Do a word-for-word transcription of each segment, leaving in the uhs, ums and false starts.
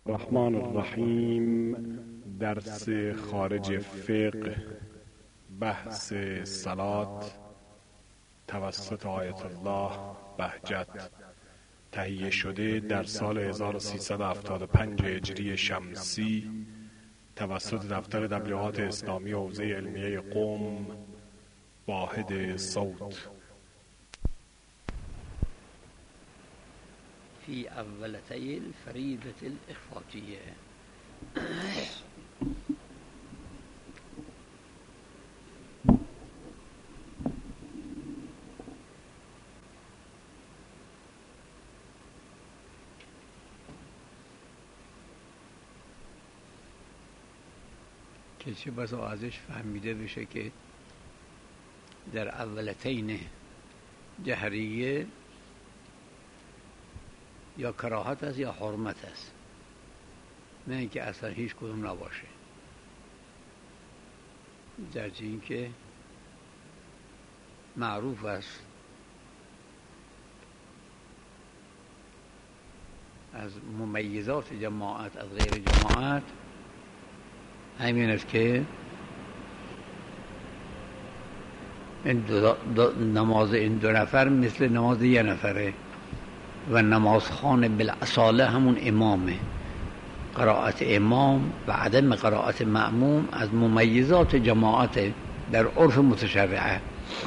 الرحمن الرحیم. درس خارج فقه، بحث صلات توسط آیت الله بهجت، تهیه شده در سال هزار و سیصد و هفتاد و پنج هجری شمسی توسط دفتر تبلیغات اسلامی حوزه علمیه قم، واحد صوت. في أولتي الفريضة الإخفاقية. کسی بسا ازش فهمیده بشه که در اولتین جهریه یا کراهت است یا حرمت است، نه اینکه اصلا هیچ کدوم نباشه. درچه این که معروف است از ممیزات جماعت از غیر جماعت همین است که این دو دو نماز این دو نفر مثل نماز یه نفره و نمازخوان بالاصاله همون امامه. قرائت امام و عدم قرائت مأموم از ممیزات جماعت در عرف متشرعه.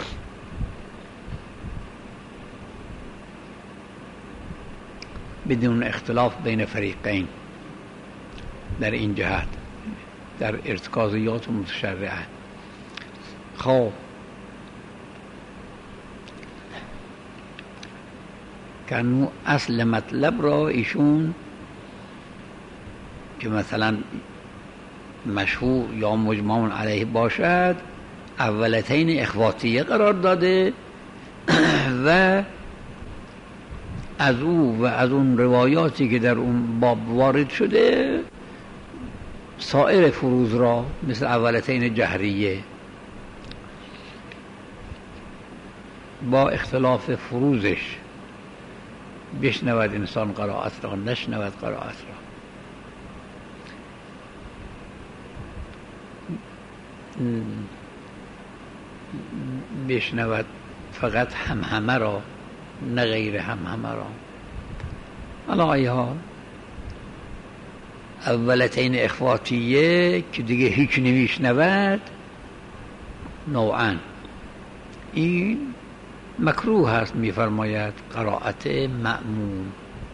بدون اختلاف بین فریقین در این جهت در ارتکازیات متشرعه. خب کنو اصل مطلب را ایشون که مثلا مشهور یا مجمع علیه باشد اولتین اخواتیه قرار داده و از او و از اون روایاتی که در اون باب وارد شده سایر فروض را مثل اولتین جهریه با اختلاف فروضش بشنود انسان قرائت را، نشنود قرائت را. بشنود فقط هم همه را، نه غیر هم همه را. علا ای حال اولتین اخواتیه که دیگه هیچ نمیشنود نوعا این مکروه هست، میفرماید قرائت مأموم.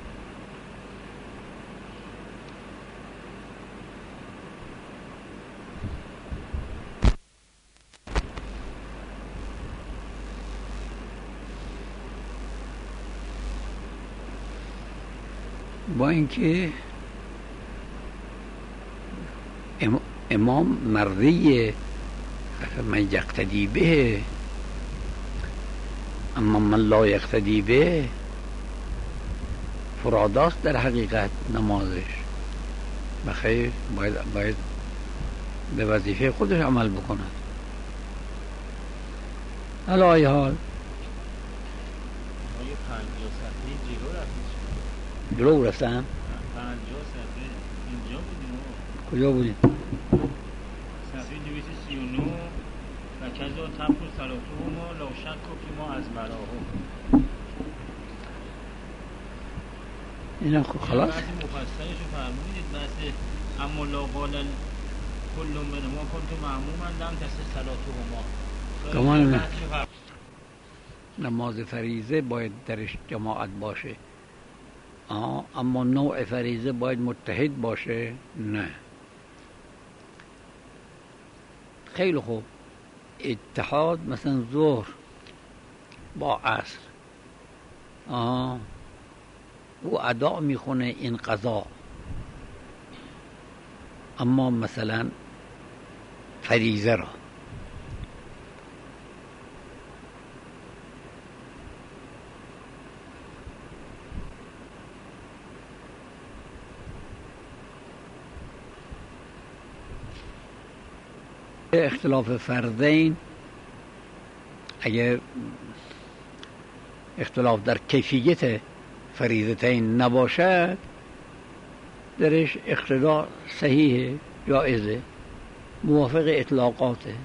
با اینکه امام مرضیه من یقتدی به، اما من لا یقتدی به فراداست در حقیقت نمازش. بخیر باید, باید به وظیفه خودش عمل بکند. حالا ای حال جلو رفتم کجا بودیم؟ صفحه دویست و سی و نه و کذا تبقو صلاتهم لا شک که ما از براهم. اینا خب خلاص بعضی مفصلش رو فرمودید بحث اما لا قال کل منهما کنت معموما لم تصح صلاتهما. گمان نماز فریضه باید درش جماعت باشه، آه اما نوع فریضه باید متحد باشه نه. خیلی خوب، اتحاد مثلا ظهر با عصر آه او ادا میخونه این قضا، اما مثلا فریضه را اختلاف فردین اگر اختلاف در کیفیت فریضتین نباشد درش اقتدا صحیحه، جائزه، موافق اطلاقاته.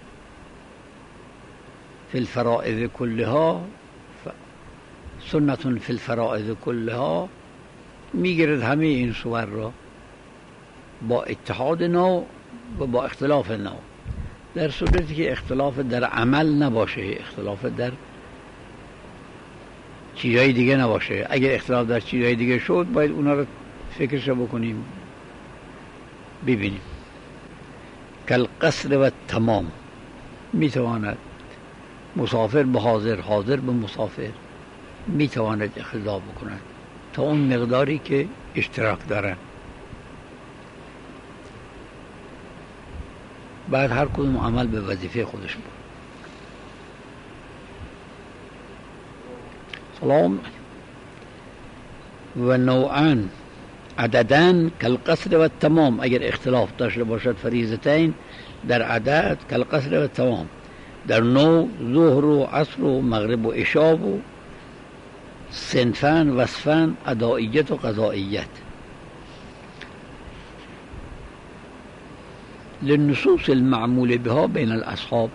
فی الفرائض کلها سنت فی الفرائض کلها میگیرد همه این صور را با اتحاد نوع و با اختلاف نوع، در صورتی که اختلاف در عمل نباشه، اختلاف در چیزهای دیگه نباشه. اگر اختلاف در چیزهای دیگه شد باید اونا رو فکرش بکنیم ببینیم. کالقصر و تمام، میتواند مسافر به حاضر، حاضر به مسافر میتواند اقتدا بکند تا اون مقداری که اشتراک دارن. بعد هر کدوم عمل به وظیفه خودش بود. سلام. و نوعان عددان کالقصر و تمام، اگر اختلاف داشته باشد فریضتین در عدد، کالقصر و تمام در نوع، ظهر و عصر و مغرب و عشا و صنفان وصفان، ادائیت و قضائیت. للنصوص المعمول بها بین الاصحاب،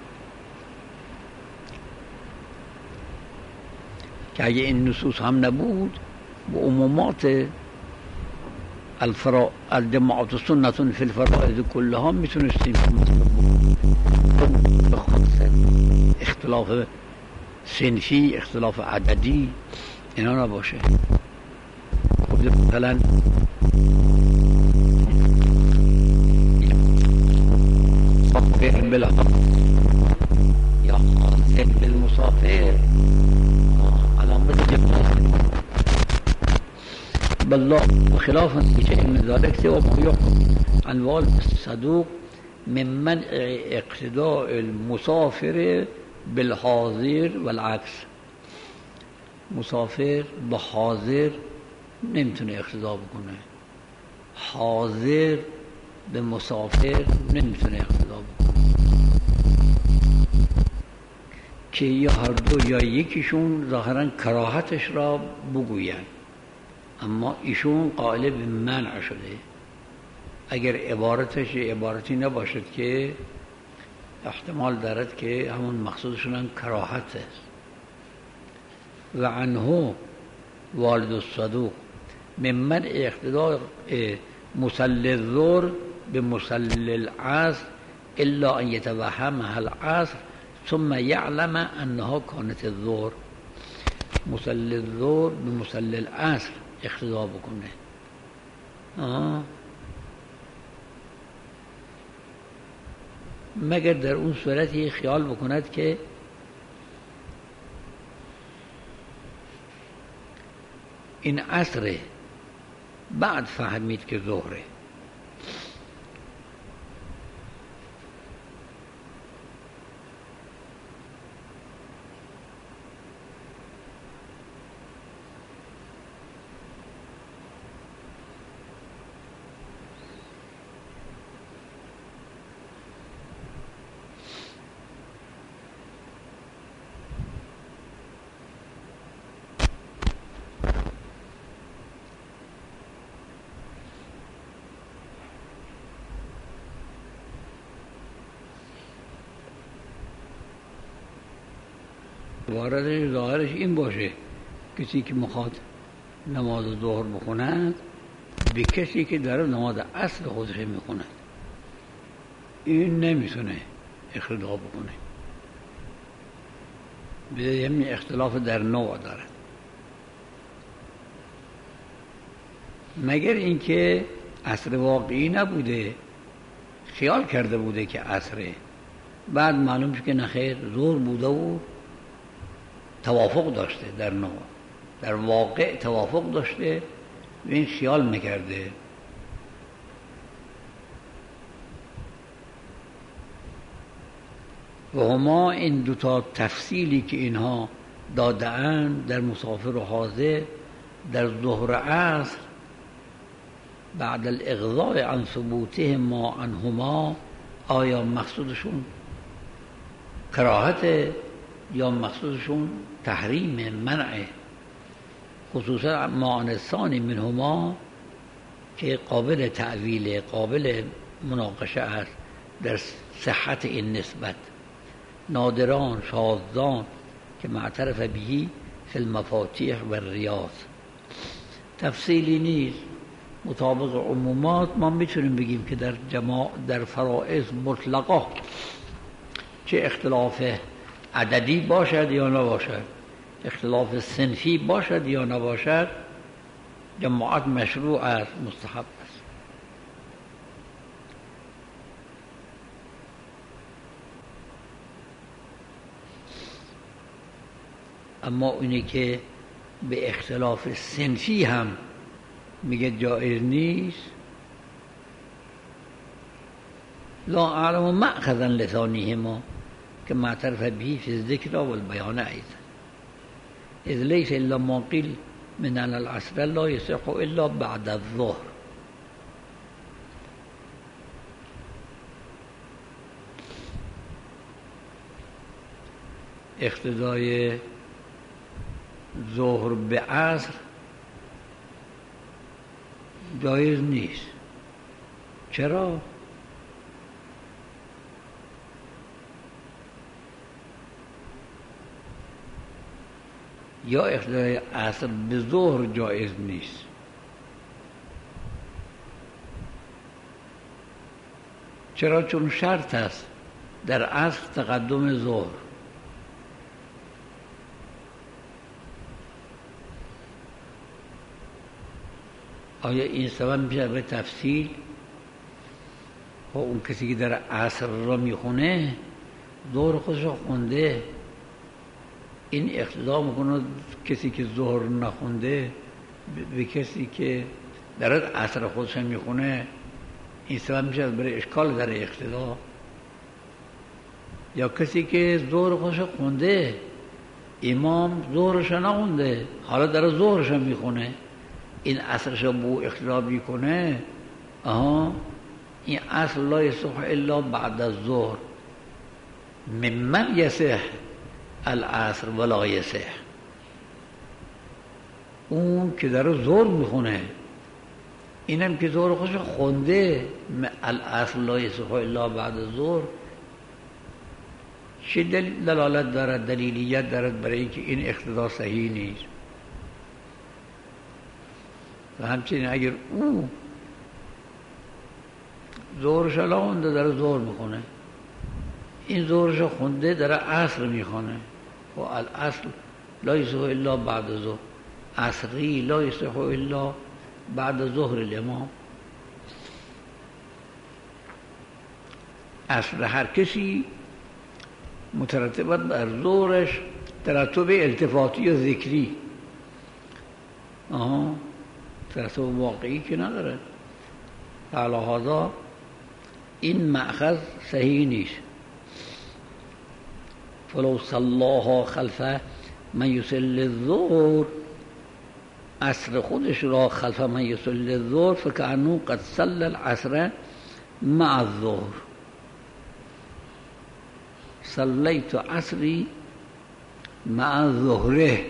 که اگه این نصوص هم نبود و عمومات الفرا الجماعات سنت فی الفرائض کلها میتونستیم اختلاف صنفی، اختلاف عددی اینا نباشه. خود مثلا مسافر بالحق یا حاضر بالمسافر علامت جماعت بالله، خلافا لشيء من ذلك سوى ما يحكم انواع الصدوق من منع اقتداء المسافر بالحاضر والعكس. مسافر به حاضر نمیتونه اقتدا بکنه، حاضر به مسافر نمیتونه اقتدا بکنه، که یا هر دو یا یکیشون ظاهرا کراهتش را بگوین، اما ایشون قائل به منع شده. اگر عبارتش عبارتی نباشد که احتمال دارد که همون مقصودشون هم کراهت است. و عنه والد الصدوق من منع اقتداء مصلی الظهر به مصلی العصر الا ان یتوهمها العصر ثم یعلم انها کانت الظهر. مصلی الظهر به مصلی العصر اقتدا بکنه. آه. مگر در اون صورتی خیال بکند که این عصره، بعد فهمید که ظهره. واردش ظاهرش این باشه کسی که میخواد نماز ظهر بخوند به کسی که داره نماز عصر خودش میخوند، این نمیتونه اقتدا بکنه، به همین اختلاف در نوع داره. مگر اینکه عصر واقعی نبوده، خیال کرده بوده که عصره، بعد معلوم شد که نخیر ظهر بوده و توافق داشته در نوع، در واقع توافق داشته و این خیال میکرده. و هما این دوتا تفصیلی که اینها داده‌اند در مسافر و حاضر در ظهر عصر بعد الاغضاء عن ثبوتهما عنهما، آیا مقصودشون کراهت یا مقصودشون تحریم منع، خصوصا ما عن الثانی منهما که قابل تعویل، قابل مناقشه است در صحت این نسبت. نادران شاذان که معترف بهی فی المفاتیح و ریاض. تفصیلی نیست، مطابق عمومات ما میتونیم بگیم که در جماع در فرائض مطلقا چه اختلاف عددی باشد یا نباشد، اختلاف صنفی باشد یا نباشد، جماعت مشروع است، مستحب است. اما اونی که به اختلاف صنفی هم میگه جایز نیست، لا اعلم مأخذا لثانیهما که معترف به فی الذکر و البیان ایضا، اذ لیس الا ما قیل من ان العصر لا یصح الا بعد الظهر. اقتدای ظهر به عصر جایز نیست. چرا؟ یا اقتدای عصر به ظهر جایز نیست. چرا؟ چون شرط است در عصر تقدم ظهر. آیا این سبب میشه به تفصیل؟ خب اون کسی که در عصر را میخونه ظهر خودش را خونده، این اقتدا میکنه کسی که ظهر نخونده به کسی که در عصر خودش میخونه، این سبب میشه برای اشکال در اقتدا. یا کسی که ظهر خودش خونده، امام ظهرش نخونده حالا در ظهرش میخونه، این عصرش رو بو اقتدا میکنه، آها این عصر لا یصح الا بعد الظهر ممن یصح العصر ولا یصح. اون که در ظهر میخونه، اینم که ظهر خودش خونده، العصر لا یصح الا بعد الظهر، چه دلالت دارد، دلیلیت دارد برای اینکه این اقتدا صحیح نیست؟ و همچنین اگر او ظهرش را خونده در ظهر میخونه، این ظهرش خونده در عصر میخونه، و العصر لا یصح الا بعد ظهر، عصری لا یصح الا بعد ظهر الامام. عصر هر کسی مترتبت بر ظهرش ترتب التفاتی و ذکری، آها ترتب واقعی که نداره. علی هذا این مأخذ صحیح نیست. فلو صلاها خلف من یصلی الظهر، عصر خودش را خلف من یصلی الظهر فکأنه قد صلی العصر مع الظهر. صلیت عصری مع ظهره،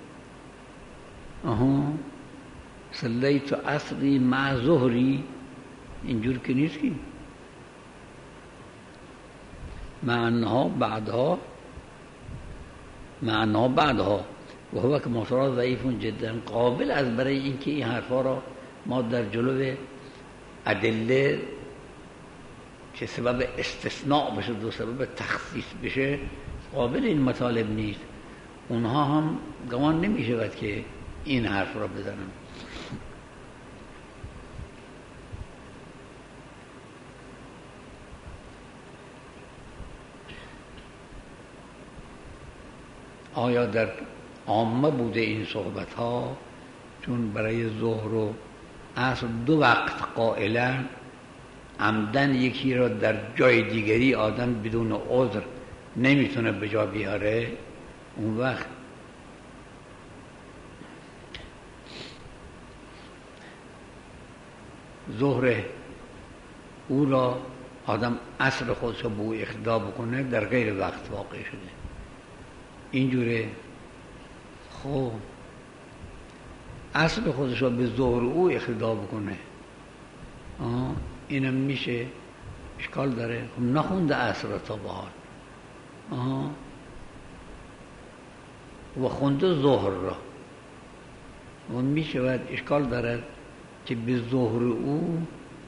آها صلیت عصری مع ظهری، اینجور که نیست که معناها بعدها معناها بعدها و هو که مصرا ضعیف جدا، قابل از برای اینکه این حرفا را ما در جلو ادله که سبب استثناء بشه و سبب تخصیص بشه قابل این مطالب نیست. اونها هم گمان نمی شود که این حرف را بزنن. آیا در عامه بوده این صحبت ها؟ چون برای ظهر و عصر دو وقت قائلن، عمدن یکی را در جای دیگری آدم بدون عذر نمیتونه به جا بیاره، اون وقت ظهر او را آدم عصر خودش رو بو اقتدا بکنه در غیر وقت واقع شده. اینجوره. خب عصر خودش رو به ظهر او اقتدا بکنه، آه اینم میشه، اشکال داره. خب نخونده عصر را تا به حال، آه و خونده ظهر را، اون میشود اشکال دارد که به ظهر او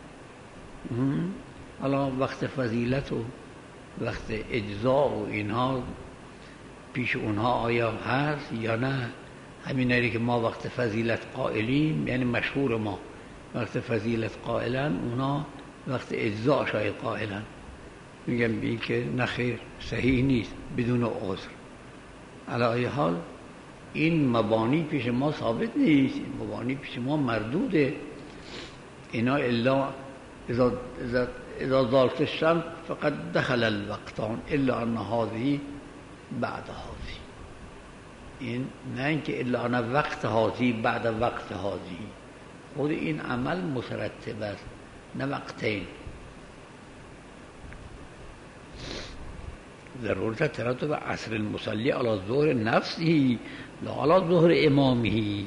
حالا وقت فضیلت و وقت اجزا و اینها پیش اونها آیا هست یا نه؟ همینایی که ما وقت فضیلت قائلیم، یعنی مشهور ما وقت فضیلت قائلن، اونا وقت اجزا شاید قائلن. میگم بی که نخیر صحیح نیست بدون عذر. علی ای حال این مبانی پیش ما ثابت نیست، این مبانی پیش ما مردوده. اینا الا اذا اذا اذا زالت الشمس فقد دخل الوقتان الا ان هذه بعد هذه. این نه اینکه الا ان وقت هذه بعد وقت هذه، خود این عمل مترتب است، نه وقتین. ضرورت ترتب عصر المصلی علی ظهر نفسی لا علی ظهر امامه.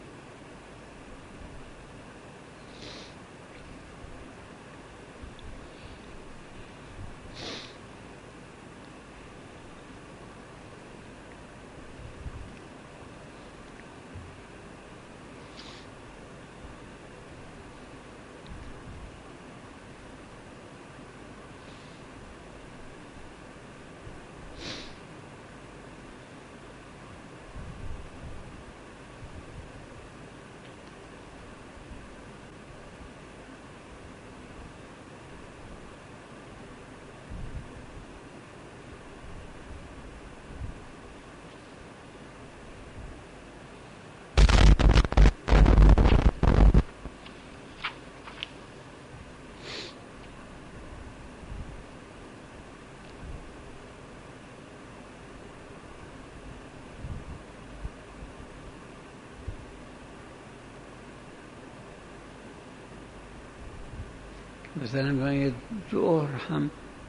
مثلا باید ظهر هم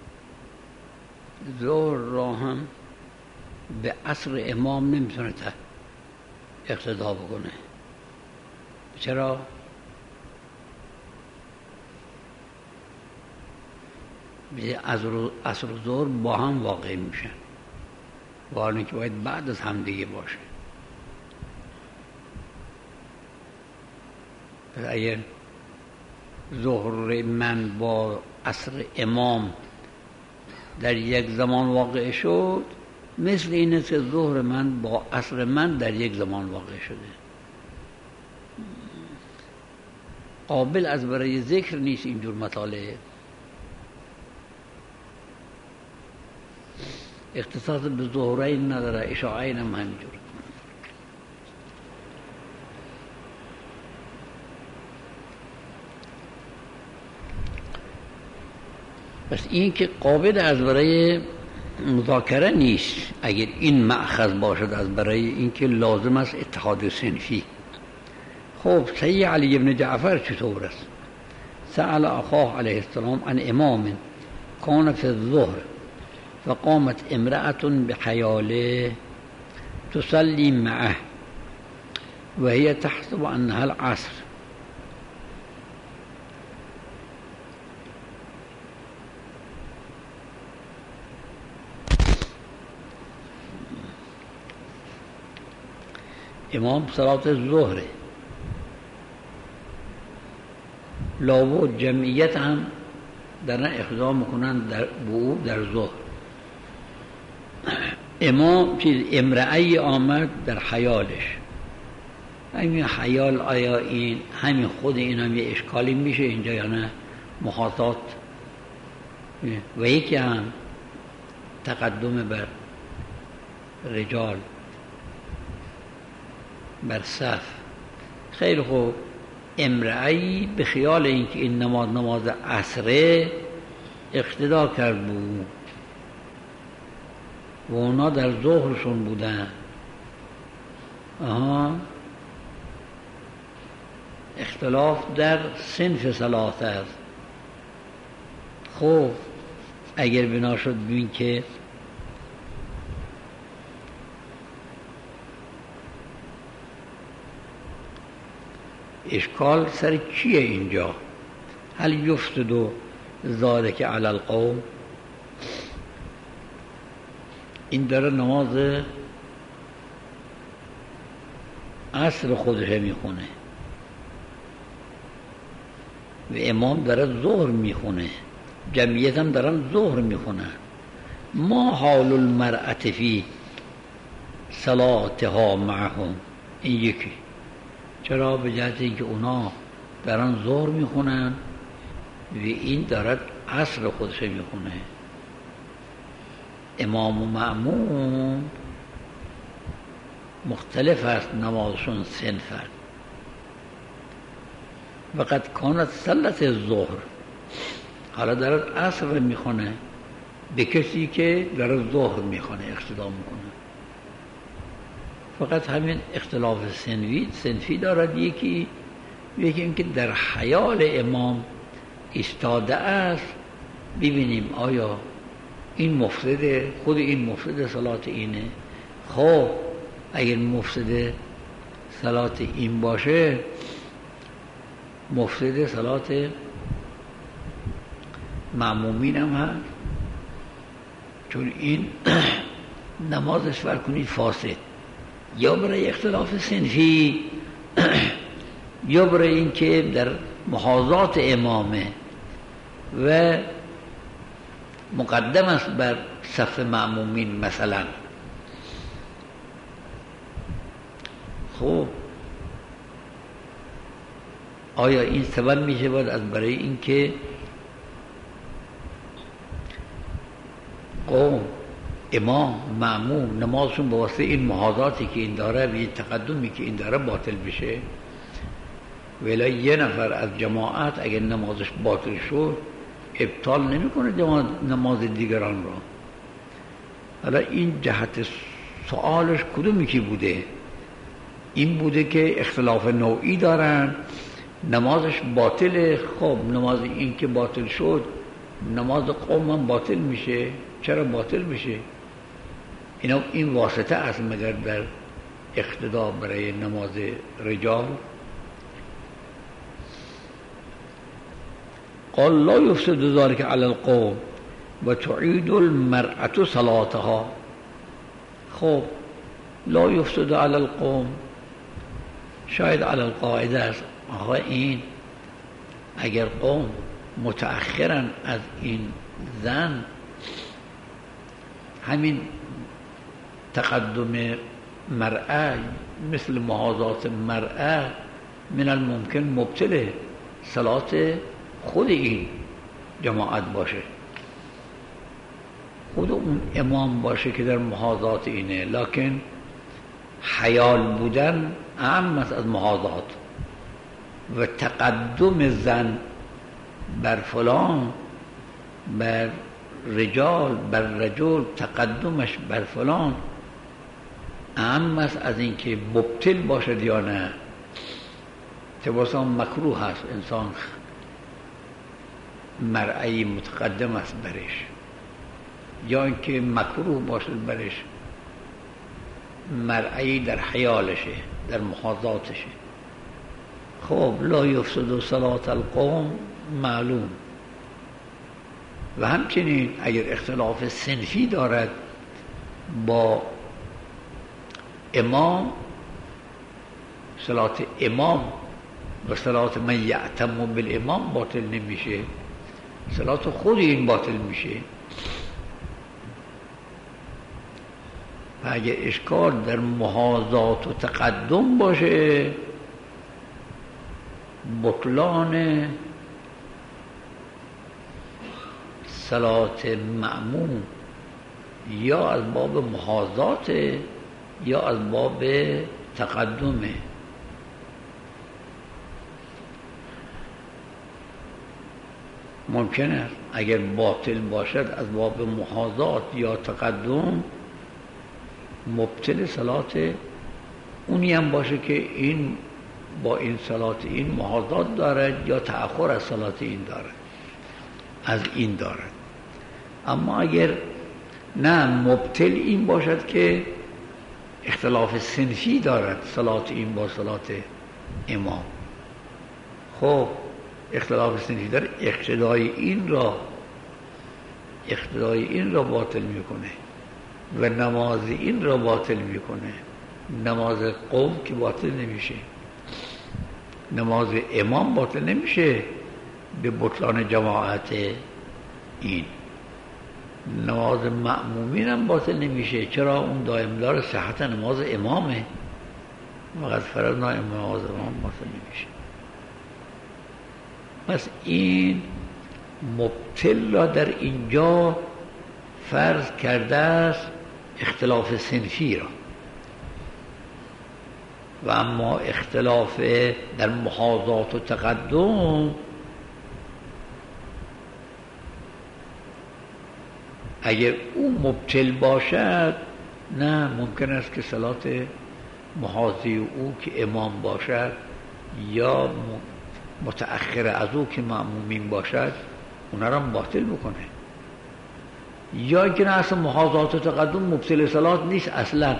ظهر را هم به عصر امام نمیتونه اقتدا بکنه. چرا؟ به عصر و ظهر با هم واقع میشن، و حالا که باید بعد از هم دیگه باشه. پس اگر ظهر من با عصر امام در یک زمان واقع شد، مثل اینه که ظهر من با عصر من در یک زمان واقع شده. قابل از برای ذکر نیست اینجور مطالعه. اختصاص به ظهرین نداره، اشاعین هم همینجور. پس این که قابل از برای مذاکره نیست اگر این مأخذ باشد از برای این که لازم است اتحاد صنفی. خب سید علی ابن جعفر چطور است؟ سأل اخاه علیه السلام عن امام کان فی الظهر فقامت امرأة بحیاله تصلی معه وهي تحسب انها العصر. امام صلات ظهره، لابد جمعیت هم در اقتدا میکنن در بو در ظهر. امام چیز امرأه‌ای آمد در حیالش. همین حیال آیا این همین خود این هم یه اشکالی میشه اینجا یا نه؟ مخاطات و یکی هم تقدم بر رجال بر صف. خیلی خوب، امرأه‌ای به خیال اینکه این نماز نماز عصره اقتدا کرد بود و اونا در ظهرشون بودن. آها، اختلاف در صنف صلات است. خب اگر بنا شد ببین که اشکال سر چیه اینجا؟ هل یفسد ذلک علی القوم؟ این داره نماز عصر خودش میخونه و امام داره ظهر میخونه، جمعیت هم دارن ظهر میخونن. ما حال المرأة فی صلاتها معهم؟ این یکی. چرا؟ به جهت اینکه اونا دارن ظهر میخونن و این دارد عصر خودش میخونه. امام و مأموم مختلف است نمازشون صنفاً. وقد کانت صلت الظهر، حالا دارد عصر میخونه به کسی که دارد ظهر میخونه اقتدا میکنه. فقط همین اختلاف سنفی سنفی دارد. یکی یکی اینکه در حیال امام ایستاده است، ببینیم آیا این مفسد، خود این مفسد صلات اینه. خب اگر مفسد صلات این باشه، مفسد صلات معمومین هم هست، چون این نمازش فرق کنید فاسد، یا برای اختلاف صنفی یا برای این که در محاذات امامه و مقدم است بر صف معمومین مثلا. خب آیا این سبب میشه باید از برای این که قوم امام معموم نمازشون به واسطه این محاذاتی که این داره و این تقدمی که این داره باطل بشه؟ ولی یه نفر از جماعت اگر نمازش باطل شد ابطال نمیکنه جماعت نماز دیگران را. حالا این جهت سوالش کدومی که بوده؟ این بوده که اختلاف نوعی دارن، نمازش باطله. خب نماز این که باطل شد، نماز قوم هم باطل میشه. چرا باطل میشه؟ اینا این واسطه است مگر در اقتدا برای نماز رجال؟ قال لا يفسد ذلك على القوم و تعید المرأة صلاتها. خب لا يفسد على القوم شاید علی القاعده است. آقا این اگر قوم متأخرن از این زن، همین تقدم مرأة مثل محاذات مرأة من الممکن مبطل صلات خود این جماعت باشه، خود اون امام باشه که در محاذات اینه. لکن حیال بودن اهم است از محاذات و تقدم زن بر فلان، بر رجال، بر رجل، تقدمش بر فلان اهم است از اینکه مبطل باشد یا نه. تباسم مکروه هست انسان مرعی متقدم است برش، یا اینکه مکروه باشد برش مرعی در حیالشه، در محاذاتشه. خب لا یفسد صلات القوم معلوم. و همچنین اگر اختلاف صنفی دارد با امام، صلات امام و صلات من یعتم بالامام باطل نمیشه، صلات خود این باطل میشه. و اگر اشکال در محاذات و تقدم باشه، بطلان صلات معموم یا از باب محاذات یا از باب تقدمه. ممکن است اگر باطل باشد از باب محاذات یا تقدم، مبطل صلات اونی هم باشه که این با این صلات این محاذات دارد یا تأخر از صلات این دارد، از این دارد. اما اگر نه مبطل این باشد که اختلاف صنفی دارد صلات این با صلات امام، خب اختلاف صنفی داره اقتدای این را اقتدای این را باطل میکنه و نماز این را باطل میکنه. نماز قوم که باطل نمیشه، نماز امام باطل نمیشه به بطلان جماعت این، نماز مأمومین هم باطل نمیشه. چرا؟ اون دائمدار صحت نماز امامه، فقط فرض نماز امام باطل نمیشه. پس این مبتل را در اینجا فرض کرده است اختلاف صنفی را، و اما اختلاف در محاذات و تقدم اگر او مبتل باشد، نه ممکن است که صلات محاذی او که امام باشد یا متأخر از او که مأمومین باشد اونا را باطل بکنه، یا که نه اصلا محاذات و تقدم مبتل صلات نیست اصلا.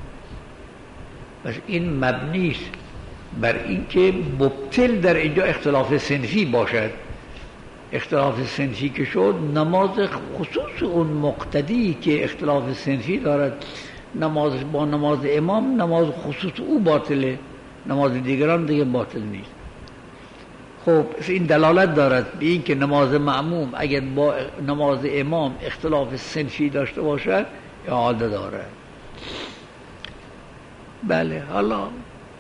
پس این مبنی است بر اینکه مبتل در اینجا اختلاف صنفی باشد. اختلاف صنفی که شد، نماز خصوص اون مقتدی که اختلاف صنفی دارد، نماز با نماز امام نماز خصوص او باطله، نماز دیگران دیگه باطل نیست. خب این دلالت دارد به این که نماز مأموم اگر با نماز امام اختلاف صنفی داشته باشد اعاده دارد. بله، حالا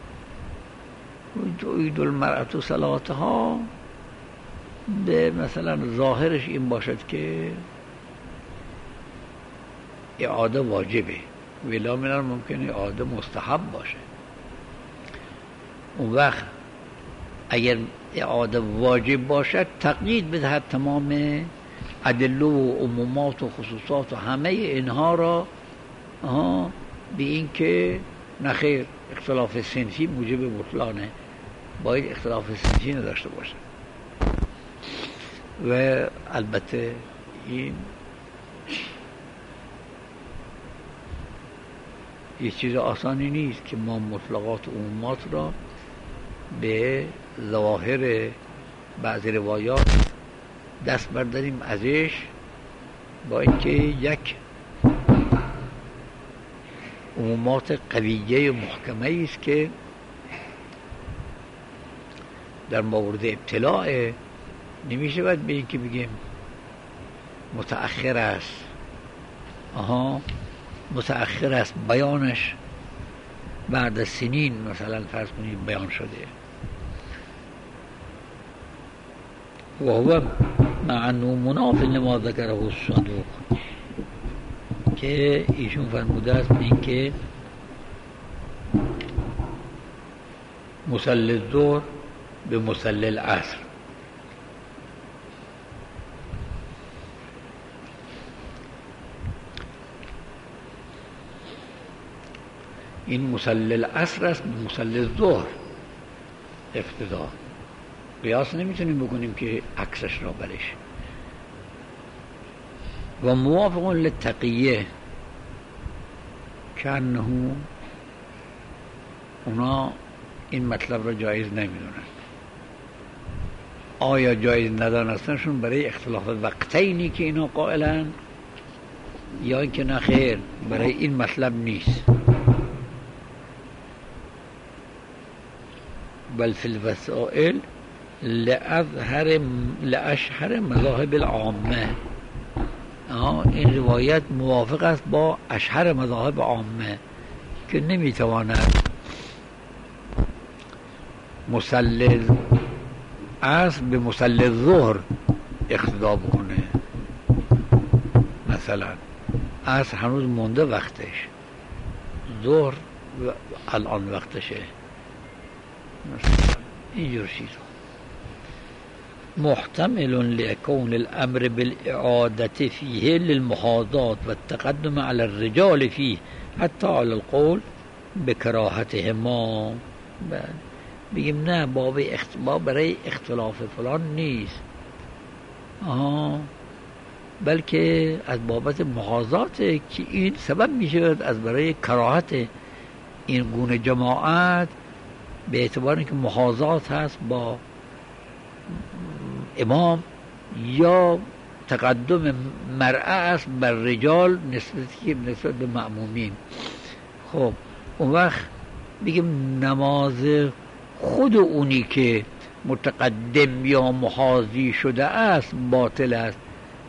تعید المرأة صلاتها به مثلا ظاهرش این باشد که اعاده واجبه، ولی من ممکنه اعاده مستحب باشه. اون وقت اگر اعاده واجب باشد تقیید بدهد تمام ادله و عمومات و خصوصات و همه اینها را آها به این که نخیر اختلاف صنفی موجب بطلانه، باید اختلاف صنفی نداشته باشه. و البته این یه چیز آسانی نیست که ما مطلقات و عمومات را به ظواهر بعضی روایات دست برداریم ازش، با اینکه یک عمومات قویه و محکمه است که در مورد ابتلاع نمیشه باید به این که بگیم متأخر است. آها متأخر است بیانش بعد از سنین مثلا فرض کنید بیان شده. و هو مع انه مناف لما ذکره الصدوق، که ایشون فرموده است این که مصلی الظهر به مصلی العصر، این مصلی العصر است به مصلی الظهر اقتدا. قیاس نمیتونیم بکنیم که عکسش را برش. و موافق للتقیه که انه اونا این مطلب را جایز نمیدونن. آیا جایز ندانستنشون برای اختلاف وقتینی که اینا قائلن، یا اینکه نه خیر برای این مطلب نیست؟ بل فی الوسائل لأظهر لأشهر مذاهب العامه. این روایت موافق است با اشهر مذاهب عامه که نمیتواند مصلی عصر به مصلی الظهر اقتدا بکنه. مثلا عصر هنوز مونده وقتش، ظهر الان وقتشه، مثلا اینجور چیزا. محتمل لكون الامر بالاعاده فيه للمحاذات والتقدم على الرجال فيه حتى على القول بكراهتهما. بگیم نه باب اختلاف برای اختلاف فلان نیست، آها بلکه از بابت محاذات که این سبب میشه از برای کراهت این گونه جماعت، به اعتبار اینکه محاذات هست با امام یا تقدم مرأة است بر رجال نسبت نسبت به مأمومین. خب اون وقت بگیم نماز خود اونی که متقدم یا محاذی شده است باطل است،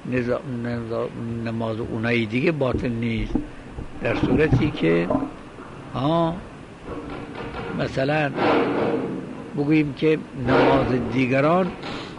نماز اونای دیگه باطل نیست، در صورتی که آه مثلا بگوییم که نماز دیگران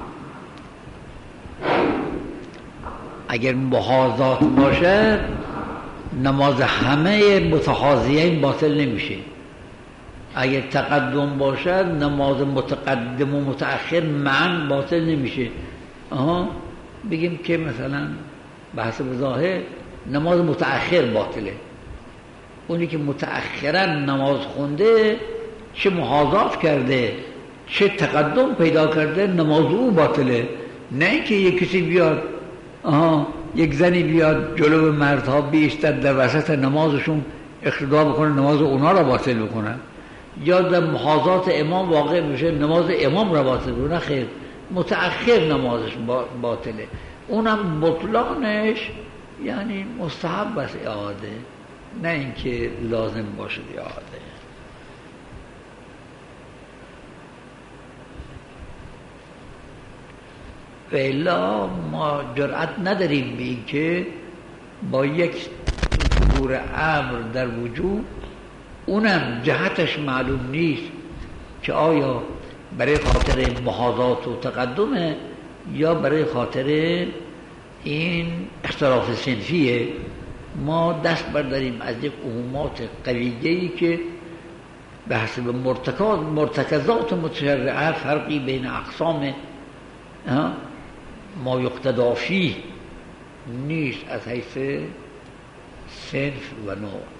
اگر محاذات باشه نماز همه متحاذیین باطل نمیشه. اگر تقدم باشد نماز متقدم و متأخر معا باطل نمیشه. آها بگیم که مثلا به حسب ظاهر نماز متأخر باطله، اونی که متأخرا نماز خونده چه محاذات کرده چه تقدم پیدا کرده نماز او باطله. نه اینکه یک کسی بیاد آها یک زنی بیاد جلو مردها بیستد در وسط نمازشون اقتدا بکنه نماز اونا را باطل بکنه، یا در محاذات امام واقع میشه نماز امام را باطل بکنه. خیر، متأخر نمازش باطله، اونم بطلانش یعنی مستحب است اعاده، نه اینکه لازم باشه اعاده. و الا ما جرأت نداریم به این که با یک ظهور امر در وجود اونم جهتش معلوم نیست که آیا برای خاطر محاذات و تقدمه یا برای خاطر این اختلاف صنفیه، ما دست برداریم از یک عمومات قویه‌ای که به حسب مرتکزات متشرعه فرقی بین اقسام ما یقتدا فیه نیست از حیث صنف و نوع.